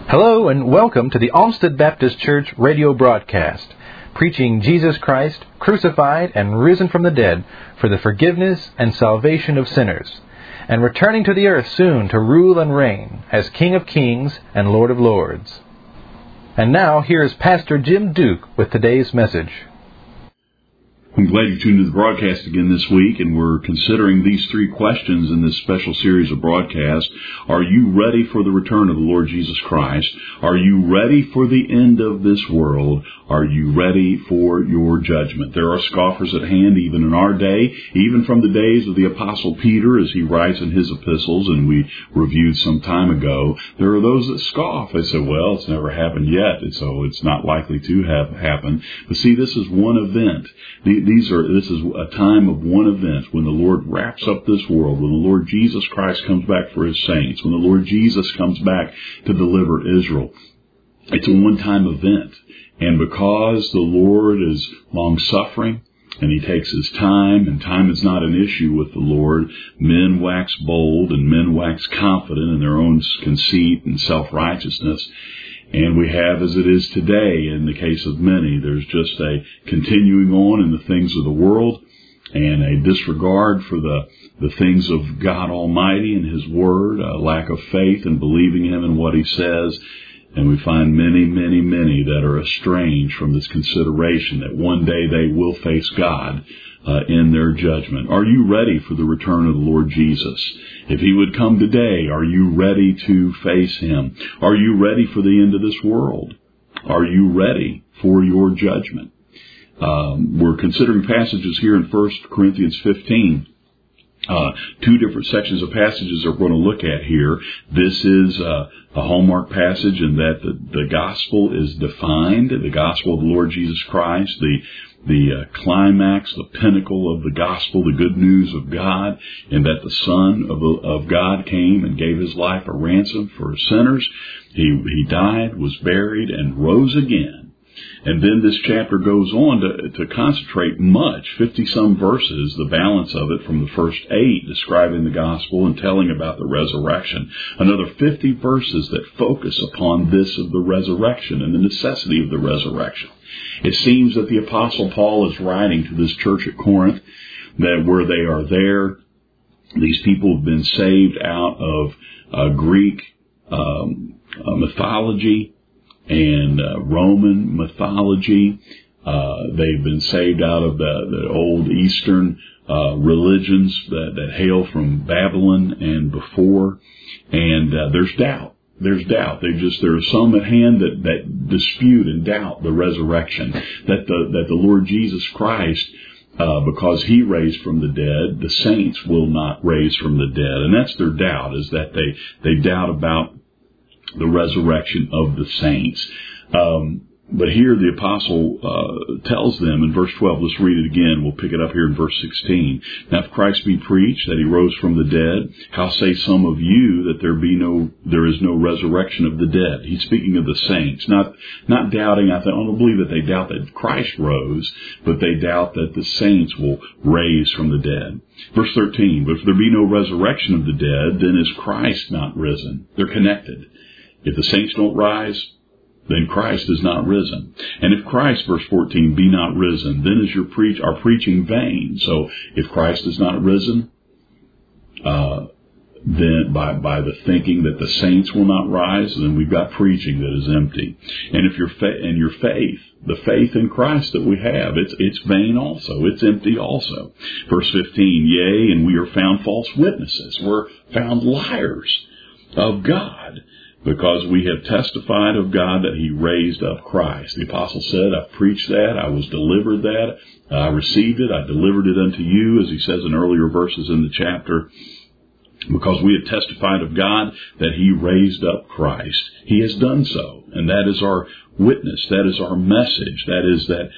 Hello and welcome to the Olmsted Baptist Church radio broadcast, preaching Jesus Christ, crucified and risen from the dead for the forgiveness and salvation of sinners, and returning to the earth soon to rule and reign as King of Kings and Lord of Lords. And now, here is Pastor Jim Duke with today's message. I'm glad you tuned to the broadcast again this week, and we're considering these three questions in this special series of broadcasts. Are you ready for the return of the Lord Jesus Christ? Are you ready for the end of this world? Are you ready for your judgment? There are scoffers at hand even in our day, even from the days of the Apostle Peter, as he writes in his epistles, and we reviewed some time ago. There are those that scoff. They say, well, it's never happened yet, and so it's not likely to have happened. But see, this is one event. This is a time of one event when the Lord wraps up this world, when the Lord Jesus Christ comes back for His saints, when the Lord Jesus comes back to deliver Israel. It's a one-time event. And because the Lord is long-suffering, and He takes His time, and time is not an issue with the Lord, men wax bold and men wax confident in their own conceit and self-righteousness. And we have, as it is today, in the case of many, there's just a continuing on in the things of the world and a disregard for the things of God Almighty and His Word, a lack of faith in believing Him and what He says. And we find many, many, many that are estranged from this consideration that one day they will face God in their judgment. Are you ready for the return of the Lord Jesus? If He would come today, are you ready to face Him? Are you ready for the end of this world? Are you ready for your judgment? We're considering passages here in 1 Corinthians 15. Two different sections of passages that we're going to look at here. This is a hallmark passage in that the gospel is defined, the gospel of the Lord Jesus Christ, the climax, the pinnacle of the gospel, the good news of God, and that the Son of God came and gave His life a ransom for sinners. He died, was buried, and rose again. And then this chapter goes on to concentrate much, 50-some verses, the balance of it from the first 8, describing the gospel and telling about the resurrection. Another 50 verses that focus upon this of the resurrection and the necessity of the resurrection. It seems that the Apostle Paul is writing to this church at Corinth, that where they are there, these people have been saved out of Greek mythology and Roman mythology. They've been saved out of the old Eastern religions that hail from Babylon and before. And there's doubt. There's doubt. There are some at hand that dispute and doubt the resurrection. That the Lord Jesus Christ, because He raised from the dead, the saints will not raise from the dead. And that's their doubt, is that they doubt about the resurrection of the saints. But here the apostle tells them in verse 12, let's read it again. We'll pick it up here in verse 16. Now, if Christ be preached that He rose from the dead, how say some of you that there is no resurrection of the dead? He's speaking of the saints, not doubting. I don't believe that they doubt that Christ rose, but they doubt that the saints will raise from the dead. Verse 13, but if there be no resurrection of the dead, then is Christ not risen? They're connected. If the saints don't rise, then Christ is not risen. And if Christ, verse 14, be not risen, then is our preaching vain. So if Christ is not risen, then by the thinking that the saints will not rise, then we've got preaching that is empty. And if your faith, the faith in Christ that we have, it's vain also. It's empty also. Verse 15, yea, and we are found false witnesses. We're found liars of God, because we have testified of God that He raised up Christ. The apostle said, I preached that, I was delivered that, I received it, I delivered it unto you, as he says in earlier verses in the chapter, because we have testified of God that He raised up Christ. He has done so, and that is our witness, that is our message, that is that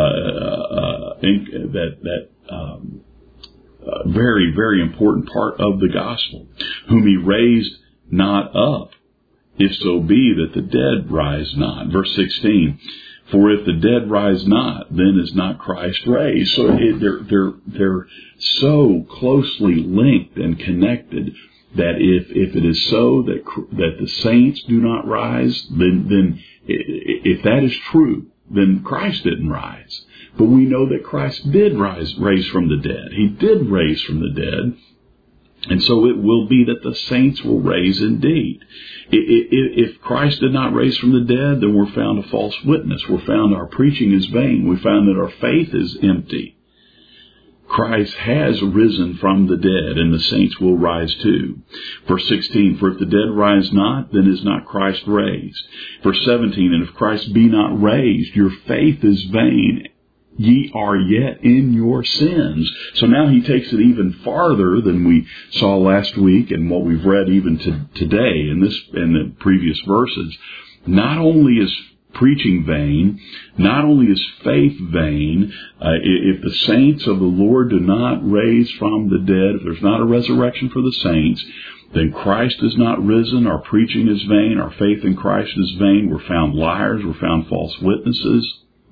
very, very important part of the gospel, whom He raised not up, if so be that the dead rise not. Verse 16, for if the dead rise not, then is not Christ raised. So they're so closely linked and connected that if it is so that the saints do not rise, then if that is true, then Christ didn't rise. But we know that Christ did raise from the dead. He did raise from the dead. And so it will be that the saints will raise indeed. If Christ did not raise from the dead, then we're found a false witness. We're found our preaching is vain. We found that our faith is empty. Christ has risen from the dead, and the saints will rise too. Verse 16, for if the dead rise not, then is not Christ raised. Verse 17, and if Christ be not raised, your faith is vain. Ye are yet in your sins. So now he takes it even farther than we saw last week and what we've read even today in the previous verses. Not only is preaching vain, not only is faith vain, if the saints of the Lord do not raise from the dead, if there's not a resurrection for the saints, then Christ is not risen, our preaching is vain, our faith in Christ is vain, we're found liars, we're found false witnesses,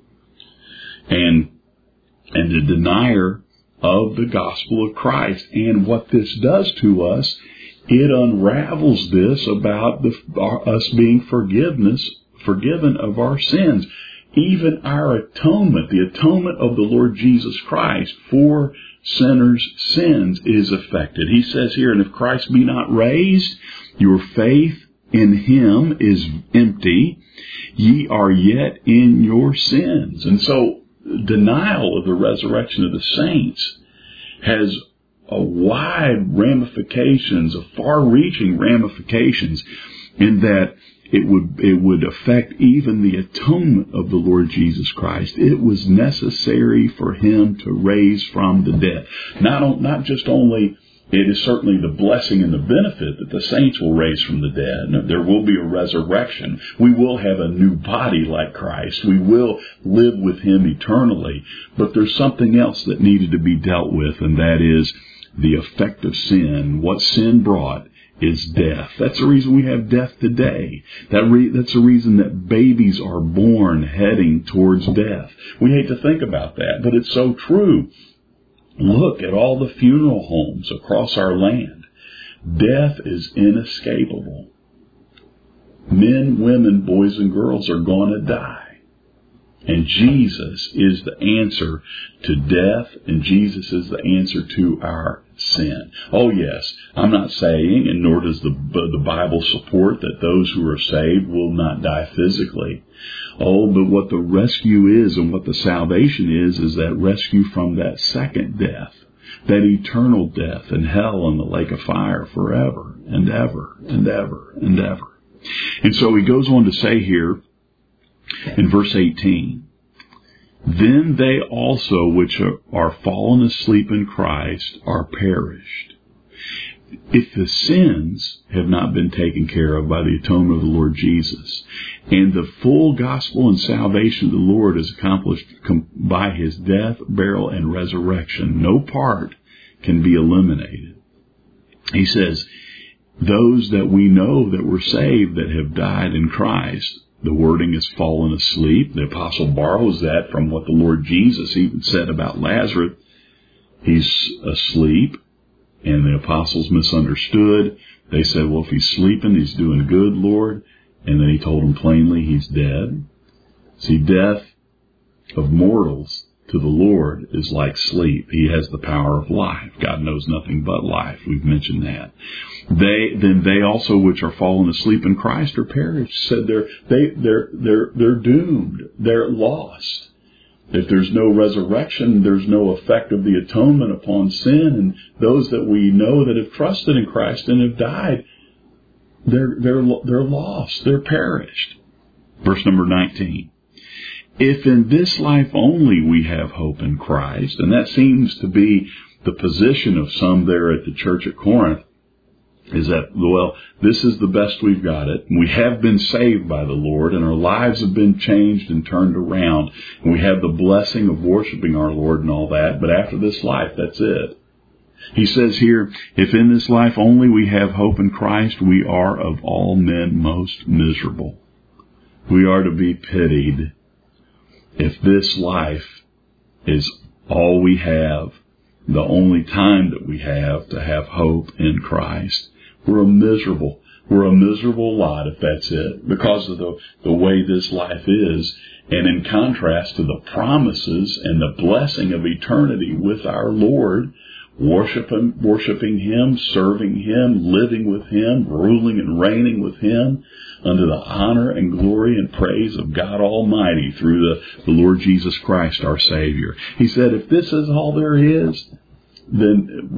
and the denier of the gospel of Christ. And what this does to us, it unravels this about us being forgiven of our sins. Even our atonement, the atonement of the Lord Jesus Christ for sinners' sins is affected. He says here, and if Christ be not raised, your faith in him is empty. Ye are yet in your sins. And so denial of the resurrection of the saints has a wide ramifications, of far-reaching ramifications, in that it would affect even the atonement of the Lord Jesus Christ. It was necessary for him to raise from the dead. Not just only, it is certainly the blessing and the benefit that the saints will raise from the dead. There will be a resurrection. We will have a new body like Christ. We will live with him eternally. But there's something else that needed to be dealt with, and that is the effect of sin. What sin brought is death. That's the reason we have death today. That's the reason that babies are born heading towards death. We hate to think about that, but it's so true. Look at all the funeral homes across our land. Death is inescapable. Men, women, boys, and girls are going to die. And Jesus is the answer to death, and Jesus is the answer to our sin. Oh yes, I'm not saying, and nor does the Bible support, that those who are saved will not die physically. Oh, but what the rescue is and what the salvation is that rescue from that second death, that eternal death in hell and the lake of fire forever and ever and ever and ever. And so he goes on to say here in verse 18, then they also which are fallen asleep in Christ are perished. If the sins have not been taken care of by the atonement of the Lord Jesus, and the full gospel and salvation of the Lord is accomplished by his death, burial, and resurrection, no part can be eliminated. He says, those that we know that were saved that have died in Christ, the wording is fallen asleep. The apostle borrows that from what the Lord Jesus even said about Lazarus. He's asleep, and the apostles misunderstood. They said, well, if he's sleeping, he's doing good, Lord. And then he told them plainly he's dead. See, death of mortals to the Lord is like sleep. He has the power of life. God knows nothing but life. We've mentioned that. They also which are fallen asleep in Christ are perished. Said they're doomed. They're lost. If there's no resurrection, there's no effect of the atonement upon sin. And those that we know that have trusted in Christ and have died, they're lost. They're perished. Verse number 19. If in this life only we have hope in Christ, and that seems to be the position of some there at the church at Corinth, is that, well, this is the best we've got it. We have been saved by the Lord, and our lives have been changed and turned around, and we have the blessing of worshiping our Lord and all that, but after this life, that's it. He says here, if in this life only we have hope in Christ, we are of all men most miserable. We are to be pitied. If this life is all we have, the only time that we have to have hope in Christ, We're a miserable lot if that's it, because of the way this life is. And in contrast to the promises and the blessing of eternity with our Lord, worshiping Him, serving Him, living with Him, ruling and reigning with Him, under the honor and glory and praise of God Almighty through the Lord Jesus Christ, our Savior. He said, if this is all there is, then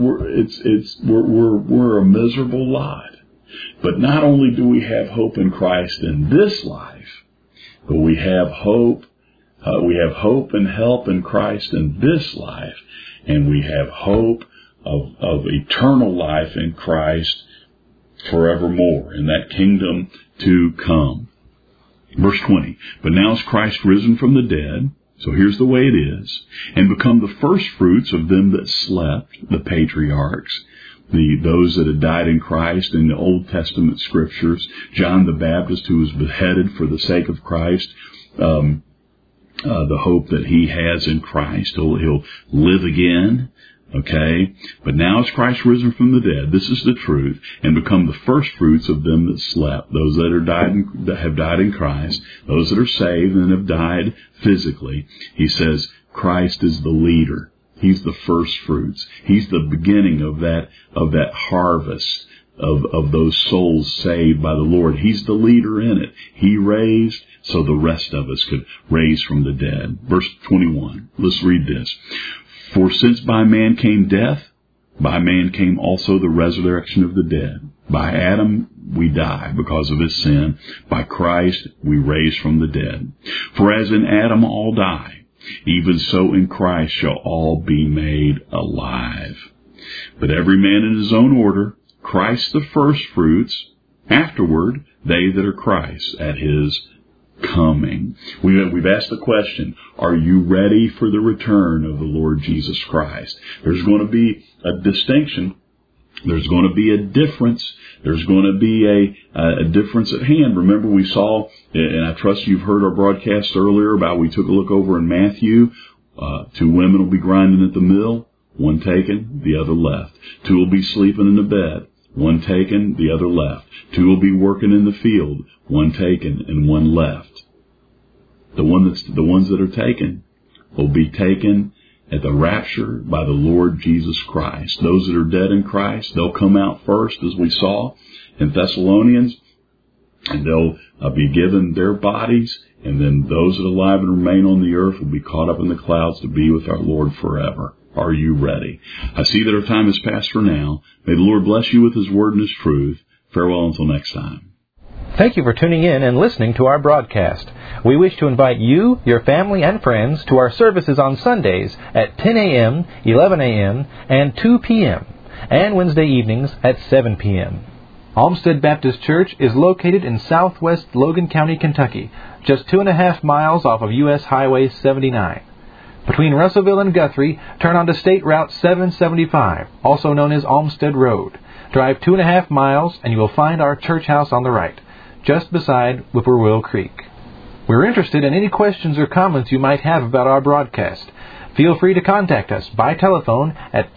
we're a miserable lot. But not only do we have hope in Christ in this life, but we have hope. We have hope and help in Christ in this life, and we have hope of eternal life in Christ forevermore, in that kingdom to come. Verse 20, but now is Christ risen from the dead, so here's the way it is, and become the first fruits of them that slept, the patriarchs, those that had died in Christ in the Old Testament scriptures. John the Baptist, who was beheaded for the sake of Christ, the hope that he has in Christ. He'll live again. Okay, but now is Christ risen from the dead. This is the truth, and become the first fruits of them that slept. Those that have died in Christ, those that are saved and have died physically. He says Christ is the leader. He's the first fruits. He's the beginning of that harvest of those souls saved by the Lord. He's the leader in it. He raised so the rest of us could raise from the dead. Verse 21. Let's read this. For since by man came death, by man came also the resurrection of the dead. By Adam we die because of his sin. By Christ we raise from the dead. For as in Adam all die, even so in Christ shall all be made alive. But every man in his own order, Christ the first fruits, afterward they that are Christ at his coming. We've asked the question, are you ready for the return of the Lord Jesus Christ? There's going to be a distinction. There's going to be a difference. There's going to be a difference at hand. Remember, we saw, and I trust you've heard our broadcast earlier about, we took a look over in Matthew. 2 women will be grinding at the mill, one taken, the other left. 2 will be sleeping in the bed, one taken, the other left. 2 will be working in the field, one taken and one left. The ones that are taken will be taken at the rapture by the Lord Jesus Christ. Those that are dead in Christ, they'll come out first, as we saw in Thessalonians, and they'll be given their bodies, and then those that are alive and remain on the earth will be caught up in the clouds to be with our Lord forever. Are you ready? I see that our time has passed for now. May the Lord bless you with His word and His truth. Farewell until next time. Thank you for tuning in and listening to our broadcast. We wish to invite you, your family, and friends to our services on Sundays at 10 a.m., 11 a.m., and 2 p.m., and Wednesday evenings at 7 p.m. Olmsted Baptist Church is located in southwest Logan County, Kentucky, just 2.5 miles off of U.S. Highway 79. Between Russellville and Guthrie, turn onto State Route 775, also known as Olmsted Road. Drive 2.5 miles and you will find our church house on the right, just beside Whippoorwill Creek. We're interested in any questions or comments you might have about our broadcast. Feel free to contact us by telephone at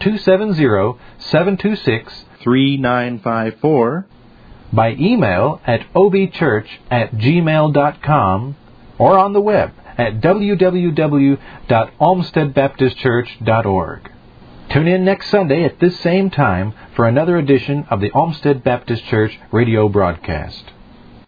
270-726-3954, by email at obchurch@gmail.com, or on the web at www.olmstedbaptistchurch.org. Tune in next Sunday at this same time for another edition of the Olmsted Baptist Church radio broadcast.